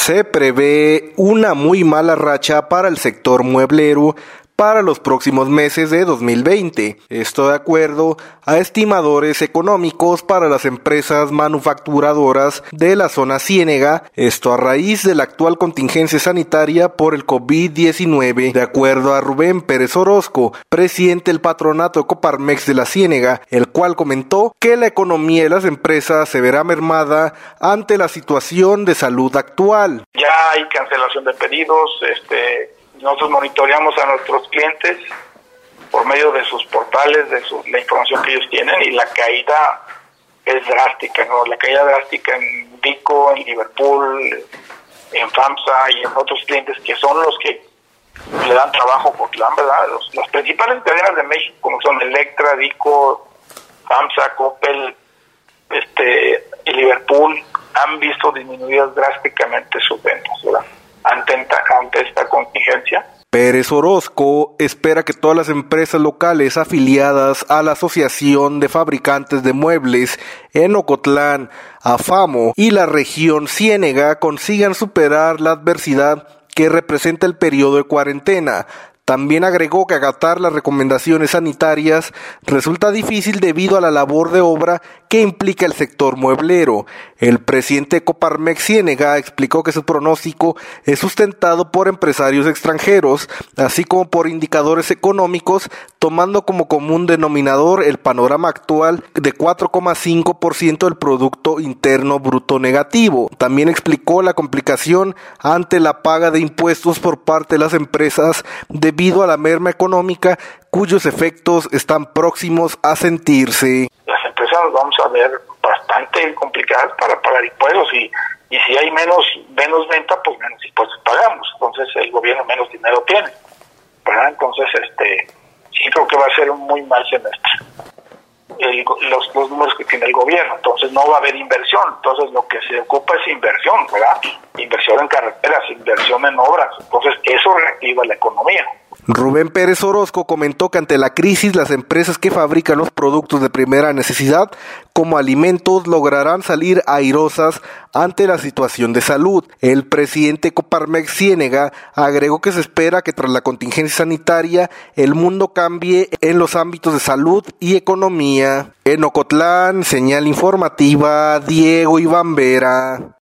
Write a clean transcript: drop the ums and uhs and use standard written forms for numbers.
Se prevé una muy mala racha para el sector mueblero para los próximos meses de 2020. Esto de acuerdo a estimadores económicos para las empresas manufacturadoras de la zona Ciénega, esto a raíz de la actual contingencia sanitaria por el COVID-19. De acuerdo a Rubén Pérez Orozco, presidente del patronato de Coparmex de la Ciénega, el cual comentó que la economía de las empresas se verá mermada ante la situación de salud actual. Ya hay cancelación de pedidos, nosotros monitoreamos a nuestros clientes por medio de sus portales, la información que ellos tienen, y la caída es drástica, ¿no? La caída drástica en Vico, en Liverpool, en FAMSA y en otros clientes que son los que le dan trabajo a Cotlán, ¿verdad? Las principales cadenas de México, como son Electra, Vico, FAMSA, Coppel, y Liverpool, han visto disminuidas drásticamente sus ventas, ¿verdad? Ante esta contingencia. Pérez Orozco espera que todas las empresas locales afiliadas a la Asociación de Fabricantes de Muebles en Ocotlán, AFAMO y la región Ciénega consigan superar la adversidad que representa el periodo de cuarentena. También agregó que acatar las recomendaciones sanitarias resulta difícil debido a la labor de obra que implica el sector mueblero. El presidente de Coparmex Ciénega explicó que su pronóstico es sustentado por empresarios extranjeros, así como por indicadores económicos, tomando como común denominador el panorama actual de 4,5% del Producto Interno Bruto negativo. También explicó la complicación ante la paga de impuestos por parte de las empresas debido a la merma económica cuyos efectos están próximos a sentirse. Las empresas nos vamos a ver bastante complicadas para pagar impuestos y si hay menos venta, pues menos impuestos pagamos. Entonces el gobierno menos dinero tiene, ¿verdad? Entonces sí creo que va a ser un muy mal semestre. Los números que tiene el gobierno, entonces no va a haber inversión, entonces lo que se ocupa es inversión, ¿verdad? Inversión en carreteras, inversión en obras, entonces eso reactiva la economía. Rubén Pérez Orozco comentó que ante la crisis las empresas que fabrican los productos de primera necesidad como alimentos lograrán salir airosas ante la situación de salud. El presidente Coparmex Ciénega agregó que se espera que tras la contingencia sanitaria el mundo cambie en los ámbitos de salud y economía. En Ocotlán, señal informativa, Diego Iván Vera.